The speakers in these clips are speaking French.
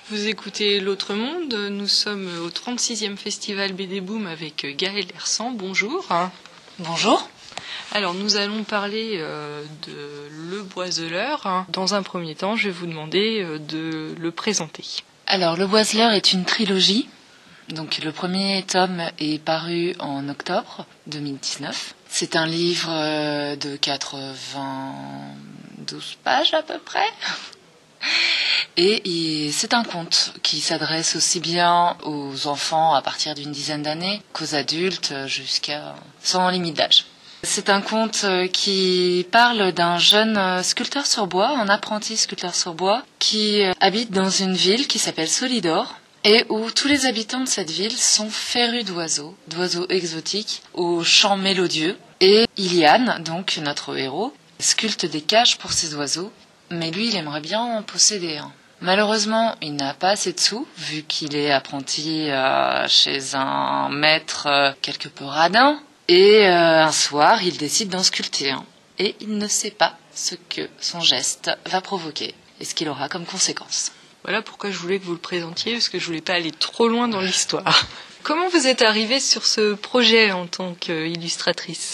Vous écoutez L'Autre Monde, nous sommes au 36e Festival BD Boom avec Gaëlle Hersan, bonjour. Bonjour. Alors nous allons parler de Le Boiseleur. Dans un premier temps, je vais vous demander de le présenter. Alors Le Boiseleur est une trilogie. Donc le premier tome est paru en octobre 2019. C'est un livre de 92 pages à peu près. Et c'est un conte qui s'adresse aussi bien aux enfants à partir d'une dizaine d'années qu'aux adultes jusqu'à sans limite d'âge. C'est un conte qui parle d'un jeune sculpteur sur bois, un apprenti sculpteur sur bois, qui habite dans une ville qui s'appelle Solidor et où tous les habitants de cette ville sont férus d'oiseaux exotiques aux chants mélodieux. Et Ilian, donc notre héros, sculpte des cages pour ces oiseaux, mais lui il aimerait bien en posséder un. Malheureusement, il n'a pas assez de sous, vu qu'il est apprenti chez un maître quelque peu radin. Et un soir, il décide d'en sculpter un. Et il ne sait pas ce que son geste va provoquer et ce qu'il aura comme conséquence. Voilà pourquoi je voulais que vous le présentiez, parce que je voulais pas aller trop loin dans l'histoire. Comment vous êtes arrivée sur ce projet en tant qu'illustratrice ?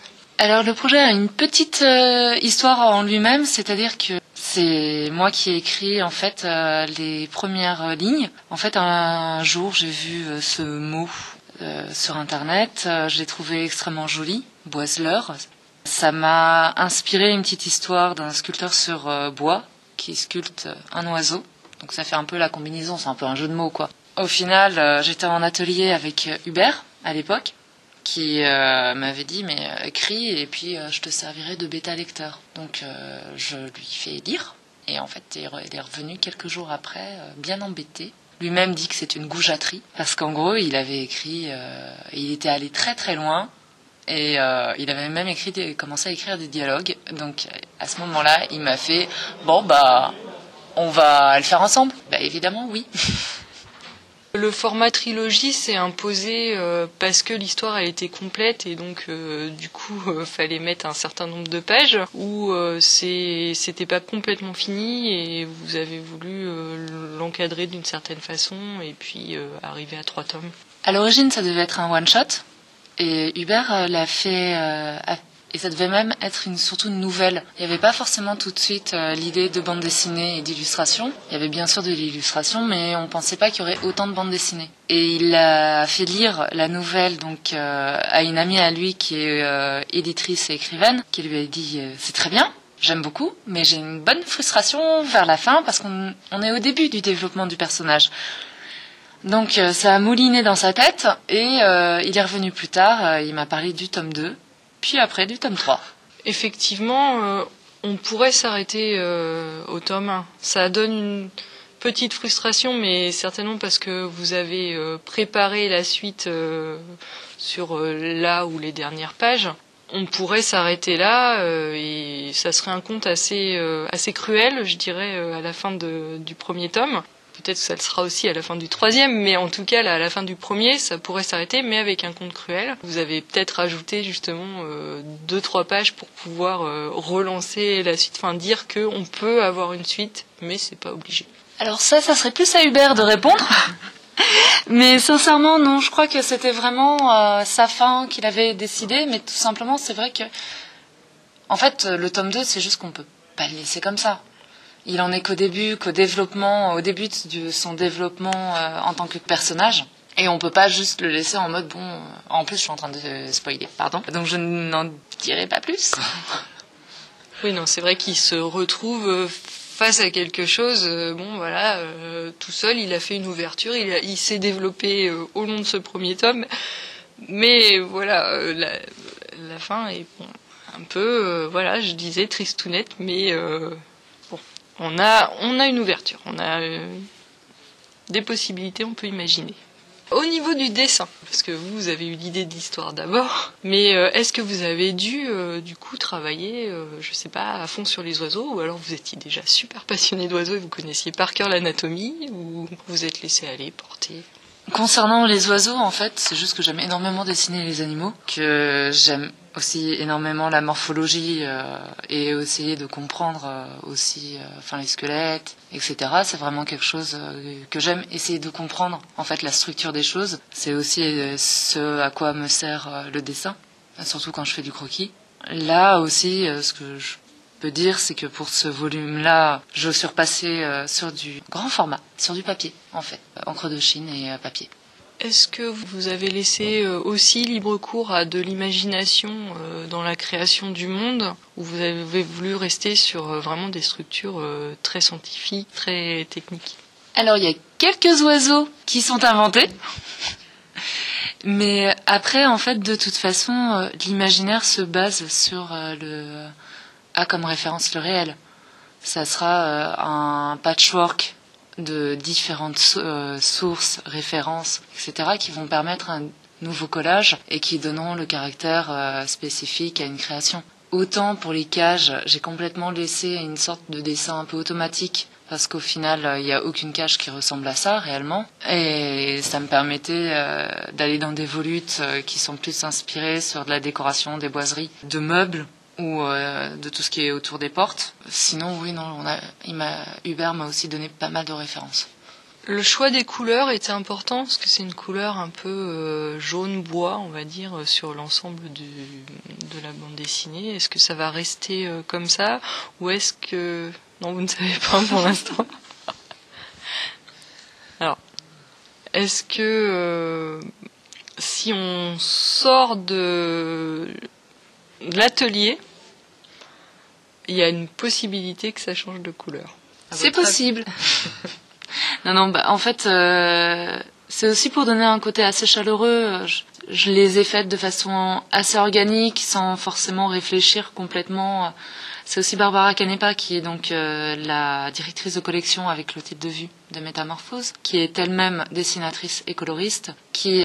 Alors le projet a une petite histoire en lui-même, c'est-à-dire que c'est moi qui ai écrit en fait les premières lignes. En fait, un jour, j'ai vu ce mot sur internet, je l'ai trouvé extrêmement joli, boiseleur. Ça m'a inspiré une petite histoire d'un sculpteur sur bois qui sculpte un oiseau. Donc ça fait un peu la combinaison, c'est un peu un jeu de mots quoi. Au final, j'étais en atelier avec Hubert à l'époque, qui m'avait dit mais écris et puis je te servirai de bêta lecteur. Donc je lui fais lire et en fait il est revenu quelques jours après bien embêté. Lui-même dit que c'est une goujaterie parce qu'en gros il avait écrit, il était allé très très loin et il avait même commencé à écrire des dialogues. Donc à ce moment-là il m'a fait bon bah on va le faire ensemble. Bah évidemment oui. Le format trilogie s'est imposé parce que l'histoire a été complète et donc du coup fallait mettre un certain nombre de pages ou c'était pas complètement fini et vous avez voulu l'encadrer d'une certaine façon et puis arriver à 3 tomes. À l'origine ça devait être un one shot et Hubert l'a fait et ça devait même être surtout une nouvelle. Il n'y avait pas forcément tout de suite l'idée de bande dessinée et d'illustration. Il y avait bien sûr de l'illustration, mais on ne pensait pas qu'il y aurait autant de bande dessinée. Et il a fait lire la nouvelle donc à une amie à lui qui est éditrice et écrivaine, qui lui a dit c'est très bien, j'aime beaucoup, mais j'ai une bonne frustration vers la fin parce qu'on est au début du développement du personnage. Donc ça a mouliné dans sa tête et il est revenu plus tard, il m'a parlé du tome 2. Puis après du tome 3. Effectivement, on pourrait s'arrêter au tome 1. Ça donne une petite frustration, mais certainement parce que vous avez préparé la suite sur là ou les dernières pages. On pourrait s'arrêter là et ça serait un conte assez cruel, je dirais, à la fin du premier tome. Peut-être que ça le sera aussi à la fin du 3e, mais en tout cas, là, à la fin du 1er, ça pourrait s'arrêter, mais avec un conte cruel. Vous avez peut-être rajouté justement 2-3 pages pour pouvoir relancer la suite, enfin dire qu'on peut avoir une suite, mais c'est pas obligé. Alors ça serait plus à Hubert de répondre. Mais sincèrement, non, je crois que c'était vraiment sa fin qu'il avait décidé, mais tout simplement, c'est vrai que, en fait, le tome 2, c'est juste qu'on peut pas le laisser comme ça. Il en est au début de son développement en tant que personnage. Et on peut pas juste le laisser en mode bon. En plus, je suis en train de spoiler, pardon. Donc je n'en dirai pas plus. Oui, non, c'est vrai qu'il se retrouve face à quelque chose. Tout seul, il a fait une ouverture, il s'est développé au long de ce premier tome. Mais voilà, la fin est un peu, je disais tristounette, mais. On a une ouverture, on a des possibilités, on peut imaginer. Au niveau du dessin, parce que vous avez eu l'idée de l'histoire d'abord, mais est-ce que vous avez dû du coup travailler, je sais pas, à fond sur les oiseaux, ou alors vous étiez déjà super passionné d'oiseaux et vous connaissiez par cœur l'anatomie, ou vous êtes laissé aller, porter? Concernant les oiseaux, en fait, c'est juste que j'aime énormément dessiner les animaux, que j'aime aussi énormément la morphologie et essayer de comprendre aussi les squelettes, etc. C'est vraiment quelque chose que j'aime, essayer de comprendre en fait la structure des choses. C'est aussi ce à quoi me sert le dessin, surtout quand je fais du croquis. Là aussi, ce que je peux dire, c'est que pour ce volume-là, je suis repassée sur du grand format, sur du papier en fait, encre de Chine et papier. Est-ce que vous avez laissé aussi libre cours à de l'imagination dans la création du monde, ou vous avez voulu rester sur vraiment des structures très scientifiques, très techniques? Alors, il y a quelques oiseaux qui sont inventés, mais après, en fait, de toute façon, l'imaginaire se base sur a comme référence le réel. Ça sera un patchwork de différentes sources, références, etc., qui vont permettre un nouveau collage et qui donneront le caractère spécifique à une création. Autant pour les cages, j'ai complètement laissé une sorte de dessin un peu automatique, parce qu'au final, il n'y a aucune cage qui ressemble à ça, réellement. Et ça me permettait d'aller dans des volutes qui sont plus inspirées sur de la décoration, des boiseries, de meubles, ou de tout ce qui est autour des portes. Sinon, oui, non, Hubert m'a aussi donné pas mal de références. Le choix des couleurs était important parce que c'est une couleur un peu jaune bois, on va dire, sur l'ensemble de la bande dessinée. Est-ce que ça va rester comme ça, ou est-ce que... Non, vous ne savez pas pour l'instant. Alors, est-ce que si on sort de l'atelier, il y a une possibilité que ça change de couleur? C'est possible. Non, en fait, c'est aussi pour donner un côté assez chaleureux. Je les ai faites de façon assez organique, sans forcément réfléchir complètement. C'est aussi Barbara Canepa qui est donc la directrice de collection avec le titre de vue de Métamorphose, qui est elle-même dessinatrice et coloriste, qui,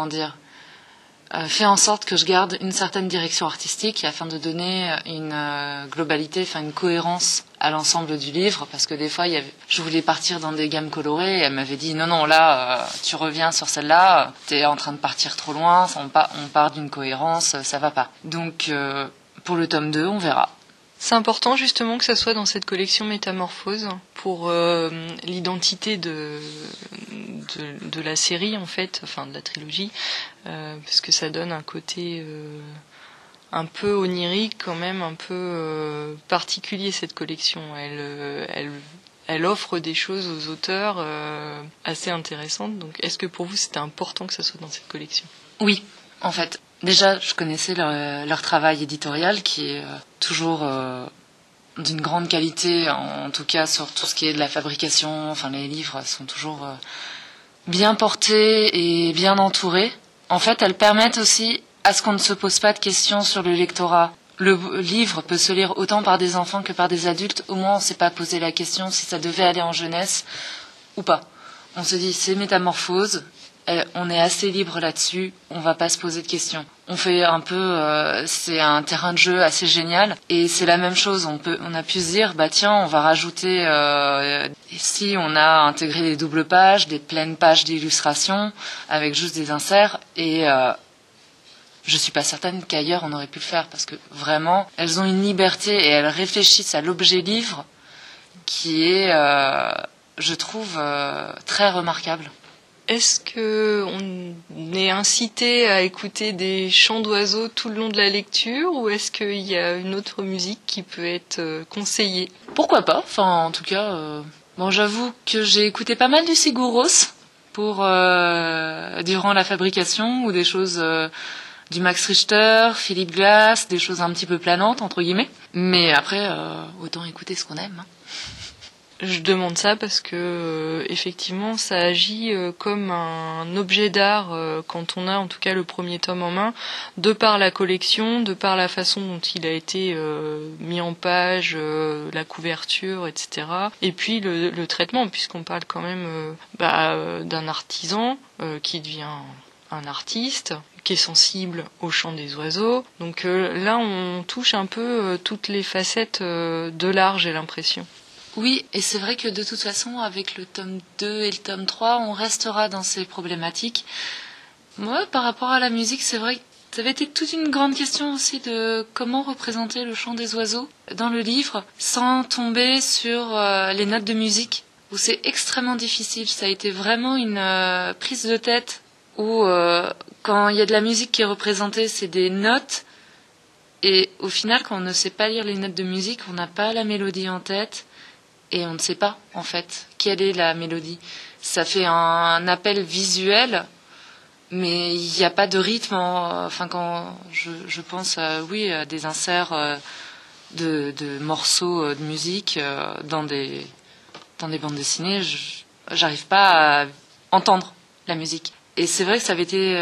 fait en sorte que je garde une certaine direction artistique afin de donner une globalité, une cohérence à l'ensemble du livre, parce que des fois je voulais partir dans des gammes colorées et elle m'avait dit non là tu reviens sur celle-là, t'es en train de partir trop loin, on part d'une cohérence, ça va pas. Donc pour le tome 2 on verra. C'est important justement que ça soit dans cette collection Métamorphose pour l'identité de la série en fait, de la trilogie, parce que ça donne un côté un peu onirique quand même, un peu particulier cette collection. Elle offre des choses aux auteurs assez intéressantes. Donc est-ce que pour vous c'était important que ça soit dans cette collection? Oui, en fait. Déjà, je connaissais leur travail éditorial qui est toujours d'une grande qualité, en tout cas sur tout ce qui est de la fabrication. Les livres sont toujours bien portés et bien entourés. En fait, elles permettent aussi à ce qu'on ne se pose pas de questions sur le lectorat. Le livre peut se lire autant par des enfants que par des adultes. Au moins, on ne s'est pas posé la question si ça devait aller en jeunesse ou pas. On se dit, c'est Métamorphose. On est assez libre là-dessus, on va pas se poser de questions. On fait un peu, c'est un terrain de jeu assez génial, et c'est la même chose. On a pu se dire, tiens, on va rajouter. Ici, on a intégré des doubles pages, des pleines pages d'illustration avec juste des inserts, et je suis pas certaine qu'ailleurs on aurait pu le faire, parce que vraiment, elles ont une liberté et elles réfléchissent à l'objet livre qui est, je trouve, très remarquable. Est-ce qu'on est incité à écouter des chants d'oiseaux tout le long de la lecture, ou est-ce qu'il y a une autre musique qui peut être conseillée? Pourquoi pas, en tout cas, j'avoue que j'ai écouté pas mal du Sigur Rós durant la fabrication, ou des choses du Max Richter, Philip Glass, des choses un petit peu planantes, entre guillemets. Mais après, autant écouter ce qu'on aime. Je demande ça parce que effectivement ça agit comme un objet d'art quand on a en tout cas le premier tome en main, de par la collection, de par la façon dont il a été mis en page, la couverture, etc. Et puis le traitement, puisqu'on parle quand même d'un artisan qui devient un artiste, qui est sensible au chant des oiseaux. Donc là on touche un peu toutes les facettes de l'art, j'ai l'impression. Oui, et c'est vrai que de toute façon, avec le tome 2 et le tome 3, on restera dans ces problématiques. Moi, par rapport à la musique, c'est vrai Ça avait été toute une grande question aussi de comment représenter le chant des oiseaux dans le livre sans tomber sur les notes de musique, où c'est extrêmement difficile. Ça a été vraiment une prise de tête où quand il y a de la musique qui est représentée, c'est des notes. Et au final, quand on ne sait pas lire les notes de musique, on n'a pas la mélodie en tête et on ne sait pas, en fait, quelle est la mélodie. Ça fait un appel visuel, mais il n'y a pas de rythme. Enfin, quand je pense à des inserts de morceaux de musique dans des bandes dessinées, j'arrive pas à entendre la musique. Et c'est vrai que ça avait été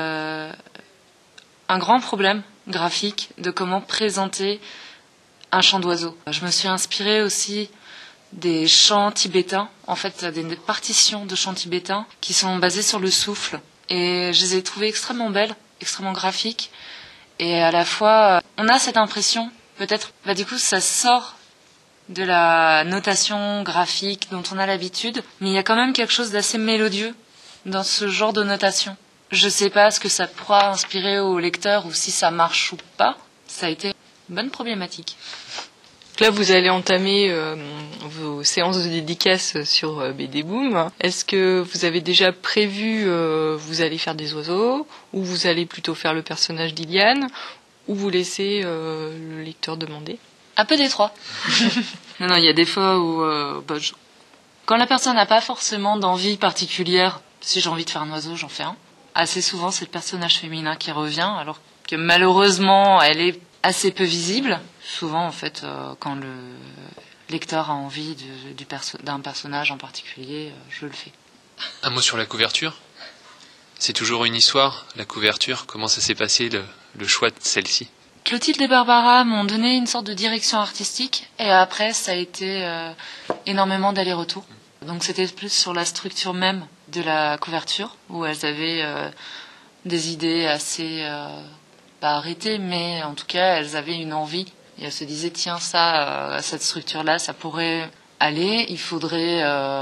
un grand problème graphique de comment présenter un chant d'oiseau. Je me suis inspirée aussi des chants tibétains, en fait des partitions de chants tibétains qui sont basées sur le souffle. Et je les ai trouvées extrêmement belles, extrêmement graphiques. Et à la fois, on a cette impression, peut-être, du coup ça sort de la notation graphique dont on a l'habitude, mais il y a quand même quelque chose d'assez mélodieux dans ce genre de notation. Je sais pas ce que ça pourra inspirer au lecteur ou si ça marche ou pas. Ça a été une bonne problématique. Là, vous allez entamer vos séances de dédicaces sur BD Boom. Est-ce que vous avez déjà prévu, vous allez faire des oiseaux, ou vous allez plutôt faire le personnage d'Iliane, ou vous laissez le lecteur demander? Un peu des trois. Non, il y a des fois où, quand la personne n'a pas forcément d'envie particulière, si j'ai envie de faire un oiseau, j'en fais un. Assez souvent, c'est le personnage féminin qui revient, alors que malheureusement, elle est assez peu visible. Souvent, en fait, quand le lecteur a envie d'un personnage en particulier, je le fais. Un mot sur la couverture. C'est toujours une histoire, la couverture. Comment ça s'est passé, le choix de celle-ci? Clotilde et Barbara m'ont donné une sorte de direction artistique, et après, ça a été énormément d'allers-retours. Donc c'était plus sur la structure même de la couverture, où elles avaient des idées assez, pas arrêtées, mais en tout cas, elles avaient une envie. Et elles se disaient, tiens, cette structure-là, ça pourrait aller. Il faudrait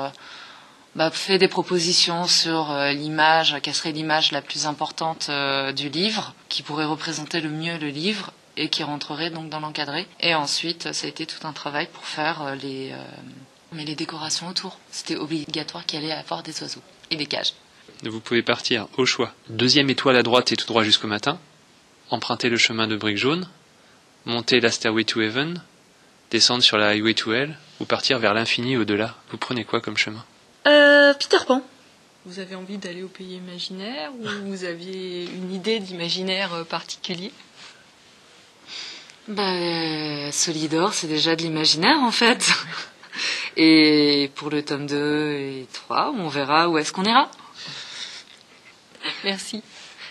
faire des propositions sur l'image, quelle serait l'image la plus importante du livre, qui pourrait représenter le mieux le livre, et qui rentrerait donc dans l'encadré. Et ensuite, ça a été tout un travail pour faire les décorations autour. C'était obligatoire qu'il allait avoir des oiseaux et des cages. Vous pouvez partir au choix. 2e étoile à droite et tout droit jusqu'au matin. Emprunter le chemin de briques jaunes. Monter la Stairway to Heaven. Descendre sur la Highway to Hell. Ou partir vers l'infini au-delà. Vous prenez quoi comme chemin? Peter Pan. Vous avez envie d'aller au pays imaginaire, ou vous aviez une idée d'imaginaire particulier? Solidor, c'est déjà de l'imaginaire en fait. Et pour le tome 2 et 3, on verra où est-ce qu'on ira. Merci.